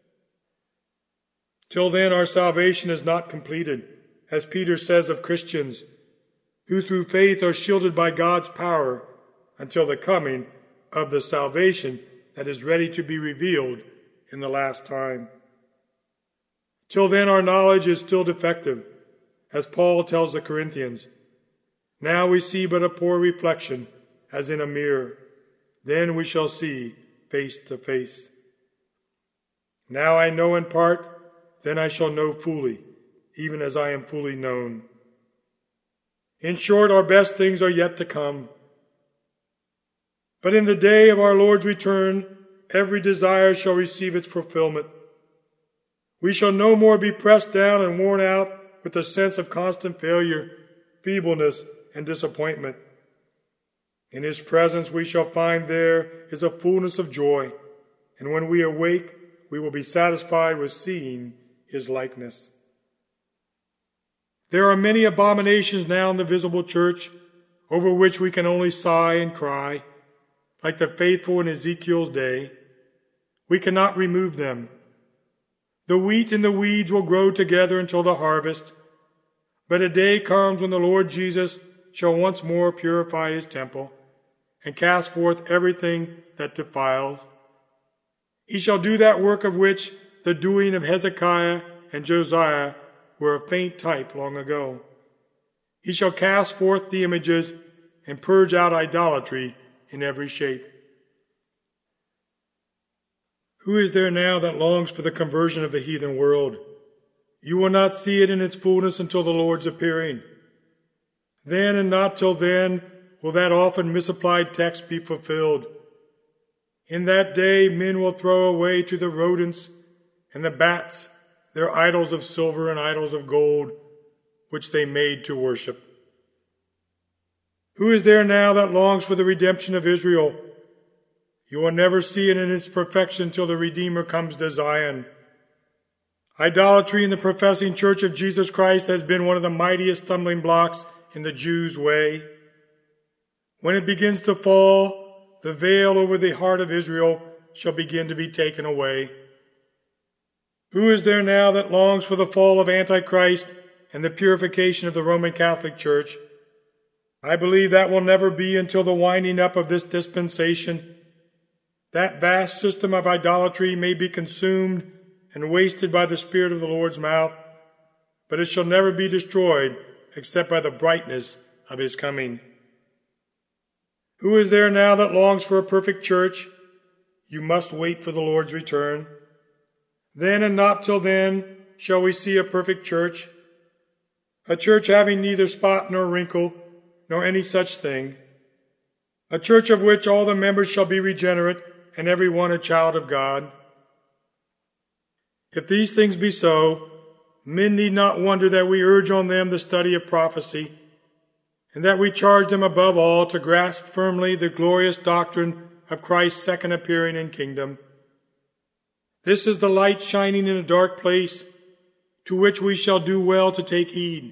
Till then, our salvation is not completed, as Peter says of Christians, who through faith are shielded by God's power until the coming of the salvation that is ready to be revealed in the last time. Till then, our knowledge is still defective, as Paul tells the Corinthians. Now we see but a poor reflection, as in a mirror. Then we shall see face to face. Now I know in part, then I shall know fully, even as I am fully known. In short, our best things are yet to come. But in the day of our Lord's return, every desire shall receive its fulfillment. We shall no more be pressed down and worn out with the sense of constant failure, feebleness, and disappointment. In his presence we shall find there is a fullness of joy, and when we awake, we will be satisfied with seeing his likeness. There are many abominations now in the visible church, over which we can only sigh and cry, like the faithful in Ezekiel's day. We cannot remove them. The wheat and the weeds will grow together until the harvest, but a day comes when the Lord Jesus shall once more purify his temple and cast forth everything that defiles. He shall do that work of which the doing of Hezekiah and Josiah were a faint type long ago. He shall cast forth the images and purge out idolatry in every shape. Who is there now that longs for the conversion of the heathen world? You will not see it in its fullness until the Lord's appearing. Then and not till then will that often misapplied text be fulfilled. In that day men will throw away to the rodents and the bats their idols of silver and idols of gold, which they made to worship. Who is there now that longs for the redemption of Israel? You will never see it in its perfection till the Redeemer comes to Zion. Idolatry in the professing Church of Jesus Christ has been one of the mightiest stumbling blocks in the Jews' way. When it begins to fall, the veil over the heart of Israel shall begin to be taken away. Who is there now that longs for the fall of Antichrist and the purification of the Roman Catholic Church? I believe that will never be until the winding up of this dispensation. That vast system of idolatry may be consumed and wasted by the Spirit of the Lord's mouth, but it shall never be destroyed except by the brightness of his coming. Who is there now that longs for a perfect church? You must wait for the Lord's return. Then and not till then shall we see a perfect church, a church having neither spot nor wrinkle, nor any such thing, a church of which all the members shall be regenerate, and every one a child of God. If these things be so, men need not wonder that we urge on them the study of prophecy, and that we charge them above all to grasp firmly the glorious doctrine of Christ's second appearing in kingdom. This is the light shining in a dark place, to which we shall do well to take heed.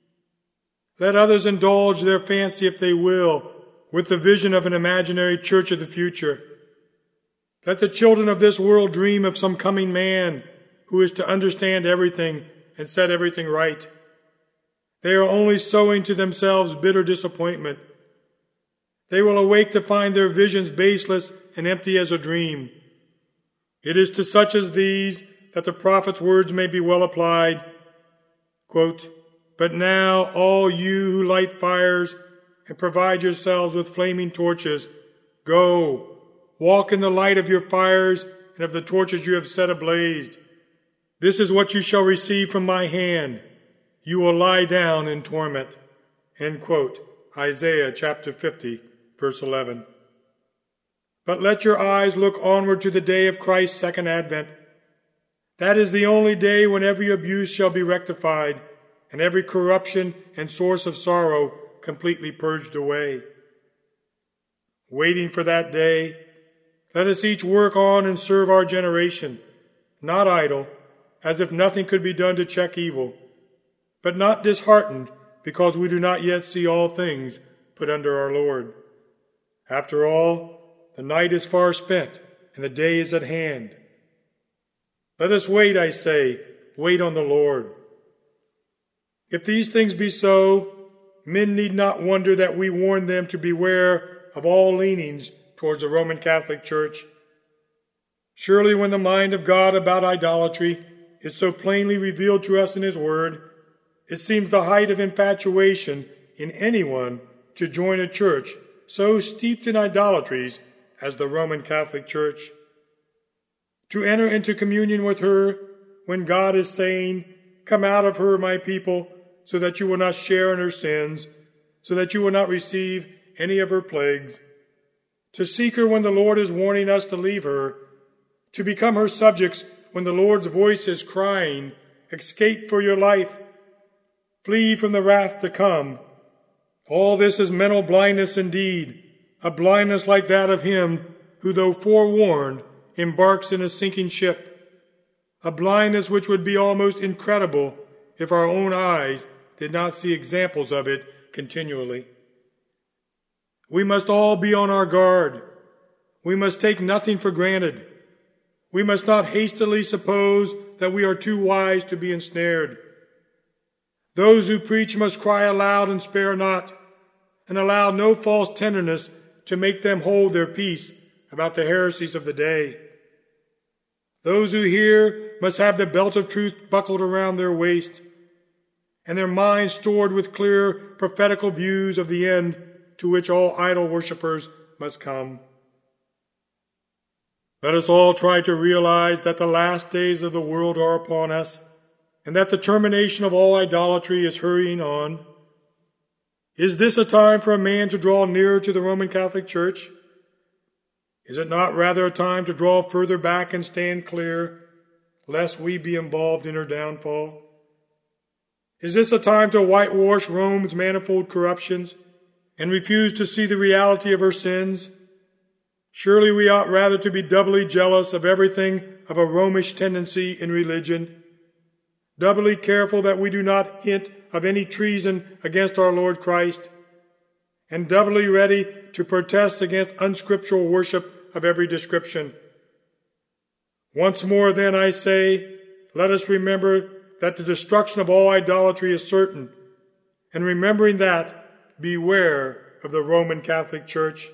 Let others indulge their fancy, if they will, with the vision of an imaginary church of the future. Let the children of this world dream of some coming man who is to understand everything and set everything right. They are only sowing to themselves bitter disappointment. They will awake to find their visions baseless and empty as a dream. It is to such as these that the prophet's words may be well applied. Quote, "But now all you who light fires and provide yourselves with flaming torches, go, walk in the light of your fires and of the torches you have set ablaze. This is what you shall receive from my hand. You will lie down in torment." End quote. Isaiah chapter 50, verse 11. But let your eyes look onward to the day of Christ's second advent. That is the only day when every abuse shall be rectified, and every corruption and source of sorrow completely purged away. Waiting for that day, let us each work on and serve our generation, not idle, as if nothing could be done to check evil, but not disheartened because we do not yet see all things put under our Lord. After all, the night is far spent, and the day is at hand. Let us wait, I say, wait on the Lord. If these things be so, men need not wonder that we warn them to beware of all leanings towards the Roman Catholic Church. Surely when the mind of God about idolatry is so plainly revealed to us in His Word, it seems the height of infatuation in anyone to join a church so steeped in idolatries as the Roman Catholic Church. To enter into communion with her when God is saying, "Come out of her, my people, so that you will not share in her sins, so that you will not receive any of her plagues." To seek her when the Lord is warning us to leave her, to become her subjects when the Lord's voice is crying, "Escape for your life, flee from the wrath to come." All this is mental blindness indeed, a blindness like that of him who, though forewarned, embarks in a sinking ship, a blindness which would be almost incredible if our own eyes did not see examples of it continually. We must all be on our guard. We must take nothing for granted. We must not hastily suppose that we are too wise to be ensnared. Those who preach must cry aloud and spare not, and allow no false tenderness to make them hold their peace about the heresies of the day. Those who hear must have the belt of truth buckled around their waist, and their minds stored with clear prophetical views of the end to which all idol worshippers must come. Let us all try to realize that the last days of the world are upon us, and that the termination of all idolatry is hurrying on. Is this a time for a man to draw nearer to the Roman Catholic Church? Is it not rather a time to draw further back and stand clear, lest we be involved in her downfall? Is this a time to whitewash Rome's manifold corruptions and refuse to see the reality of her sins? Surely we ought rather to be doubly jealous of everything of a Romish tendency in religion, doubly careful that we do not hint of any treason against our Lord Christ, and doubly ready to protest against unscriptural worship of every description. Once more, then, I say, let us remember that the destruction of all idolatry is certain, and remembering that, beware of the Roman Catholic Church.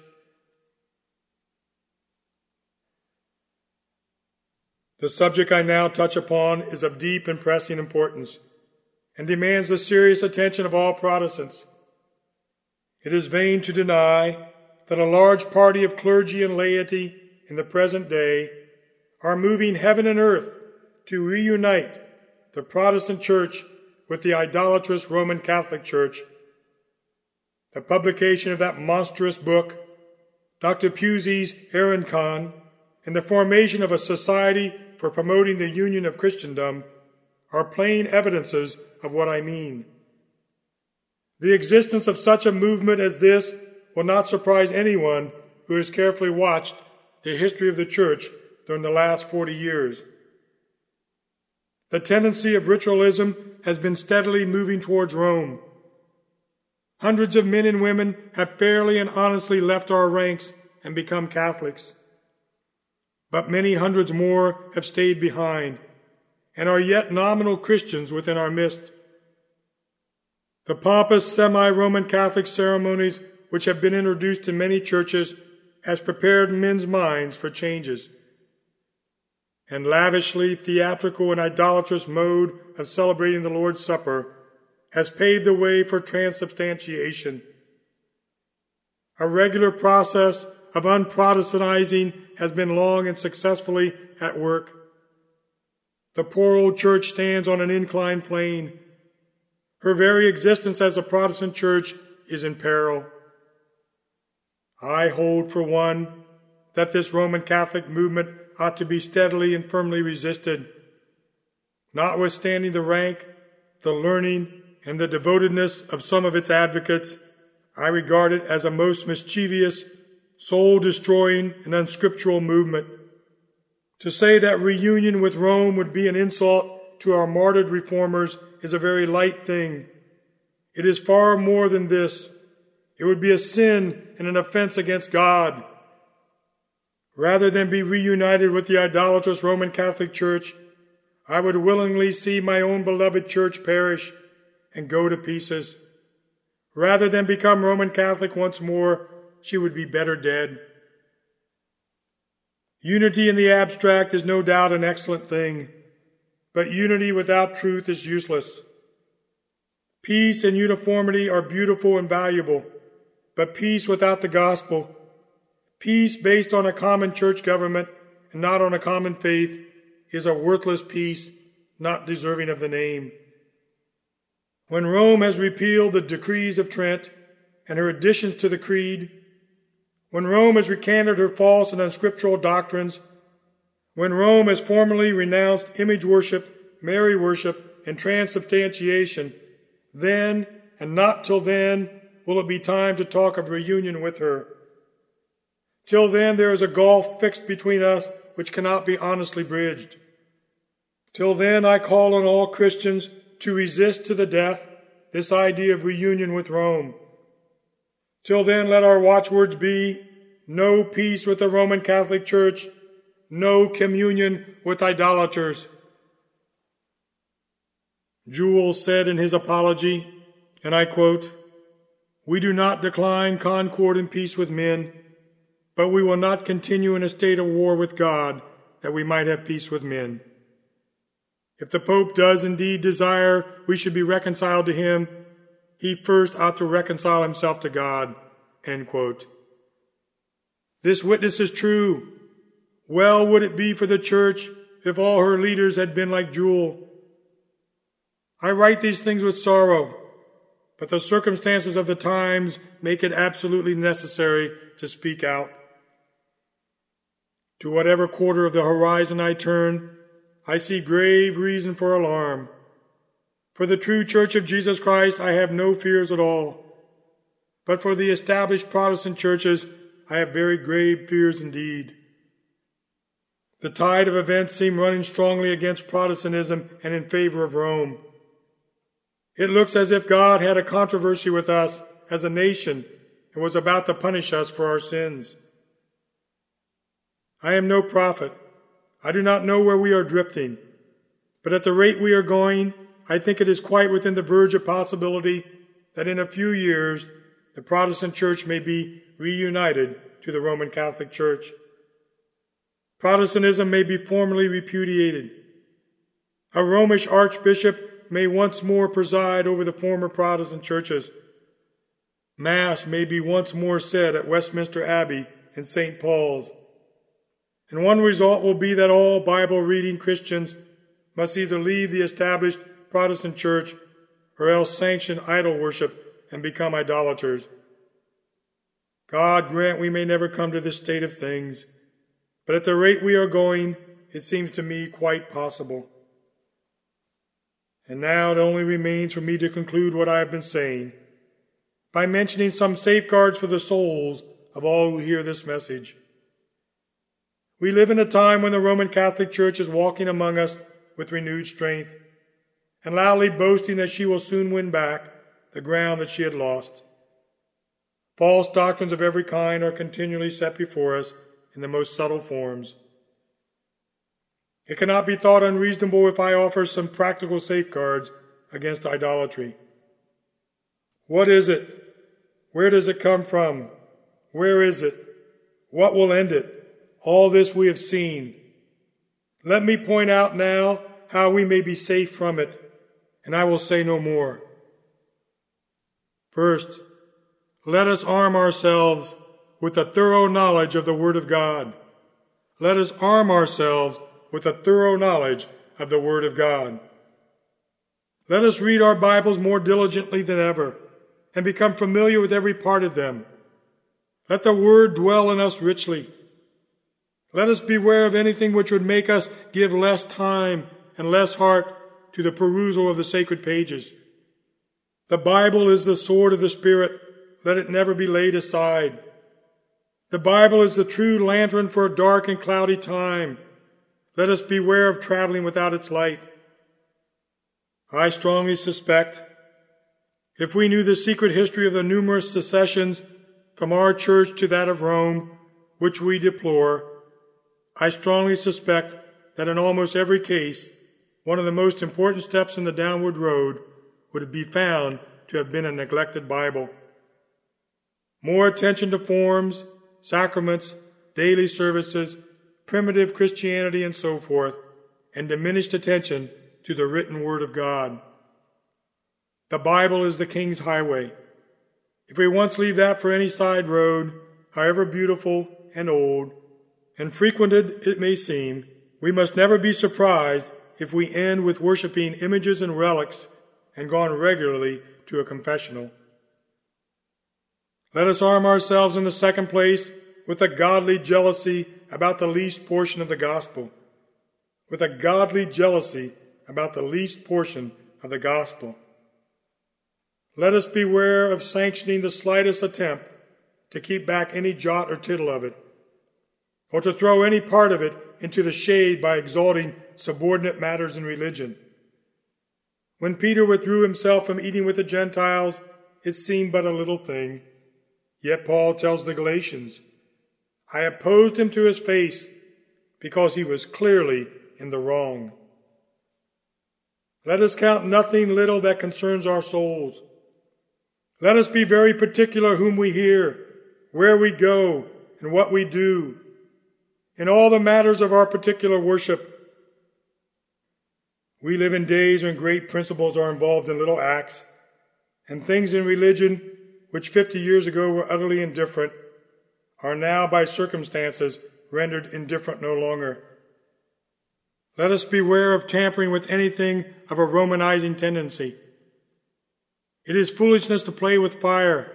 The subject I now touch upon is of deep and pressing importance, and demands the serious attention of all Protestants. It is vain to deny that a large party of clergy and laity in the present day are moving heaven and earth to reunite the Protestant Church with the idolatrous Roman Catholic Church. The publication of that monstrous book, Dr. Pusey's Ehrenkon, and the formation of a society for promoting the union of Christendom are plain evidences of what I mean. The existence of such a movement as this will not surprise anyone who has carefully watched the history of the Church during the last 40 years. The tendency of ritualism has been steadily moving towards Rome. Hundreds of men and women have fairly and honestly left our ranks and become Catholics. But many hundreds more have stayed behind and are yet nominal Christians within our midst. The pompous semi-Roman Catholic ceremonies which have been introduced in many churches has prepared men's minds for changes. And lavishly theatrical and idolatrous mode of celebrating the Lord's Supper has paved the way for transubstantiation. A regular process of unprotestantizing has been long and successfully at work. The poor old church stands on an inclined plane. Her very existence as a Protestant church is in peril. I hold, for one, that this Roman Catholic movement ought to be steadily and firmly resisted. Notwithstanding the rank, the learning, and the devotedness of some of its advocates, I regard it as a most mischievous, soul-destroying, and unscriptural movement. To say that reunion with Rome would be an insult to our martyred reformers is a very light thing. It is far more than this. It would be a sin and an offense against God. Rather than be reunited with the idolatrous Roman Catholic Church, I would willingly see my own beloved church perish and go to pieces. Rather than become Roman Catholic once more, she would be better dead. Unity in the abstract is no doubt an excellent thing, but unity without truth is useless. Peace and uniformity are beautiful and valuable, but peace without the gospel, peace based on a common church government and not on a common faith, is a worthless peace, not deserving of the name. When Rome has repealed the decrees of Trent and her additions to the creed, when Rome has recanted her false and unscriptural doctrines, when Rome has formally renounced image worship, Mary worship, and transubstantiation, then, and not till then, will it be time to talk of reunion with her. Till then, there is a gulf fixed between us which cannot be honestly bridged. Till then, I call on all Christians to resist to the death this idea of reunion with Rome. Till then, let our watchwords be, no peace with the Roman Catholic Church, no communion with idolaters. Jewel said in his apology, and I quote, "We do not decline concord and peace with men, but we will not continue in a state of war with God that we might have peace with men. If the Pope does indeed desire we should be reconciled to him, he first ought to reconcile himself to God." End quote. This witness is true. Well would it be for the Church if all her leaders had been like Jewel. I write these things with sorrow, but the circumstances of the times make it absolutely necessary to speak out. To whatever quarter of the horizon I turn, I see grave reason for alarm. For the true Church of Jesus Christ, I have no fears at all. But for the established Protestant churches, I have very grave fears indeed. The tide of events seem running strongly against Protestantism and in favor of Rome. It looks as if God had a controversy with us as a nation and was about to punish us for our sins. I am no prophet. I do not know where we are drifting. But at the rate we are going, I think it is quite within the verge of possibility that in a few years the Protestant Church may be reunited to the Roman Catholic Church. Protestantism may be formally repudiated. A Romish archbishop may once more preside over the former Protestant churches. Mass may be once more said at Westminster Abbey and St. Paul's. And one result will be that all Bible-reading Christians must either leave the established Protestant church or else sanction idol worship and become idolaters. God grant we may never come to this state of things, but at the rate we are going, it seems to me quite possible. And now it only remains for me to conclude what I have been saying by mentioning some safeguards for the souls of all who hear this message. We live in a time when the Roman Catholic Church is walking among us with renewed strength and loudly boasting that she will soon win back the ground that she had lost. False doctrines of every kind are continually set before us in the most subtle forms. It cannot be thought unreasonable if I offer some practical safeguards against idolatry. What is it? Where does it come from? Where is it? What will end it? All this we have seen. Let me point out now how we may be safe from it, and I will say no more. First, let us arm ourselves with a thorough knowledge of the Word of God. Let us arm ourselves with a thorough knowledge of the Word of God. Let us read our Bibles more diligently than ever and become familiar with every part of them. Let the Word dwell in us richly. Let us beware of anything which would make us give less time and less heart to the perusal of the sacred pages. The Bible is the sword of the Spirit. Let it never be laid aside. The Bible is the true lantern for a dark and cloudy time. Let us beware of traveling without its light. I strongly suspect, if we knew the secret history of the numerous secessions from our church to that of Rome, which we deplore, I strongly suspect that in almost every case, one of the most important steps in the downward road would be found to have been a neglected Bible. More attention to forms, sacraments, daily services, primitive Christianity, and so forth, and diminished attention to the written Word of God. The Bible is the King's highway. If we once leave that for any side road, however beautiful and old and frequented it may seem, we must never be surprised if we end with worshiping images and relics and gone regularly to a confessional. Let us arm ourselves in the second place with a godly jealousy about the least portion of the gospel. With a godly jealousy about the least portion of the gospel. Let us beware of sanctioning the slightest attempt to keep back any jot or tittle of it, or to throw any part of it into the shade by exalting subordinate matters in religion. When Peter withdrew himself from eating with the Gentiles, it seemed but a little thing. Yet Paul tells the Galatians, I opposed him to his face because he was clearly in the wrong. Let us count nothing little that concerns our souls. Let us be very particular whom we hear, where we go, and what we do, in all the matters of our particular worship. We live in days when great principles are involved in little acts, and things in religion which 50 years ago were utterly indifferent are now by circumstances rendered indifferent no longer. Let us beware of tampering with anything of a Romanizing tendency. It is foolishness to play with fire.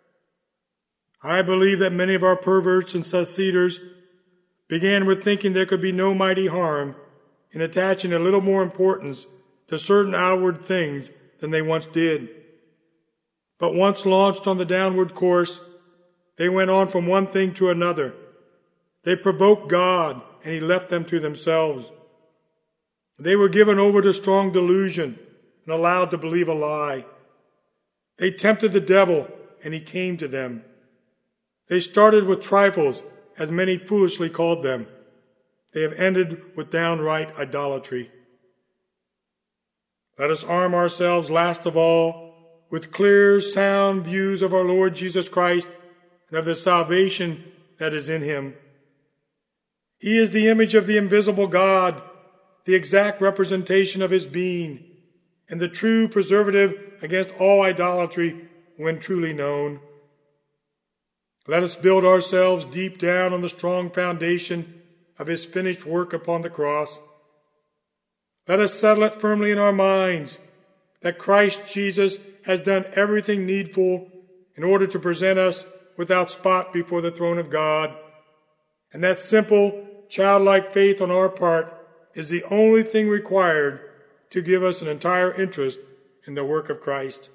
I believe that many of our perverts and seceders began with thinking there could be no mighty harm in attaching a little more importance to certain outward things than they once did. But once launched on the downward course, they went on from one thing to another. They provoked God, and He left them to themselves. They were given over to strong delusion and allowed to believe a lie. They tempted the devil, and he came to them. They started with trifles, as many foolishly called them. They have ended with downright idolatry. Let us arm ourselves, last of all, with clear, sound views of our Lord Jesus Christ and of the salvation that is in Him. He is the image of the invisible God, the exact representation of His being, and the true preservative against all idolatry when truly known. Let us build ourselves deep down on the strong foundation of His finished work upon the cross. Let us settle it firmly in our minds that Christ Jesus has done everything needful in order to present us without spot before the throne of God, and that simple, childlike faith on our part is the only thing required to give us an entire interest in the work of Christ.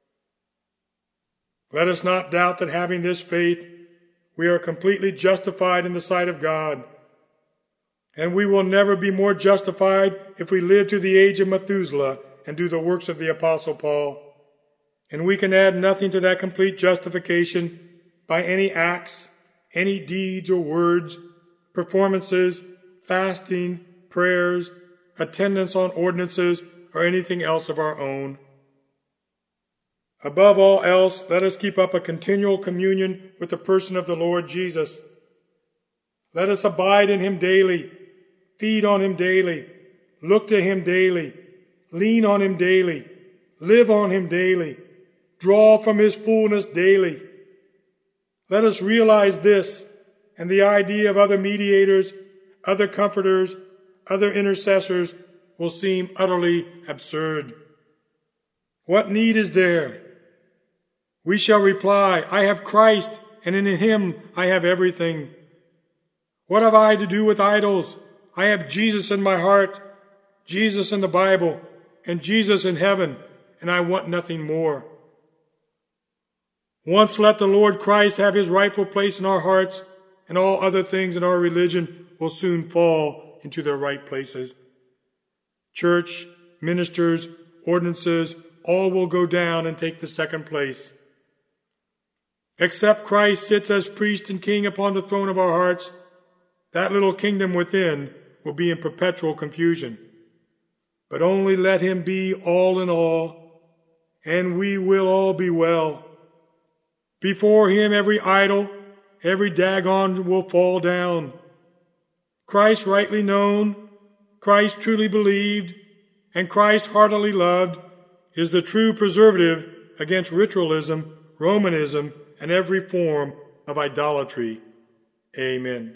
Let us not doubt that having this faith, we are completely justified in the sight of God. And we will never be more justified if we live to the age of Methuselah and do the works of the Apostle Paul. And we can add nothing to that complete justification by any acts, any deeds or words, performances, fasting, prayers, attendance on ordinances, or anything else of our own. Above all else, let us keep up a continual communion with the person of the Lord Jesus. Let us abide in him daily, feed on him daily, look to him daily, lean on him daily, live on him daily, draw from his fullness daily. Let us realize this, and the idea of other mediators, other comforters, other intercessors will seem utterly absurd. What need is there? We shall reply, I have Christ, and in him I have everything. What have I to do with idols? I have Jesus in my heart, Jesus in the Bible, and Jesus in heaven, and I want nothing more. Once let the Lord Christ have his rightful place in our hearts, and all other things in our religion will soon fall into their right places. Church, ministers, ordinances, all will go down and take the second place. Except Christ sits as priest and king upon the throne of our hearts, that little kingdom within will be in perpetual confusion. But only let him be all in all, and we will all be well. Before him every idol, every Dagon will fall down. Christ rightly known, Christ truly believed, and Christ heartily loved is the true preservative against ritualism, Romanism, and every form of idolatry. Amen.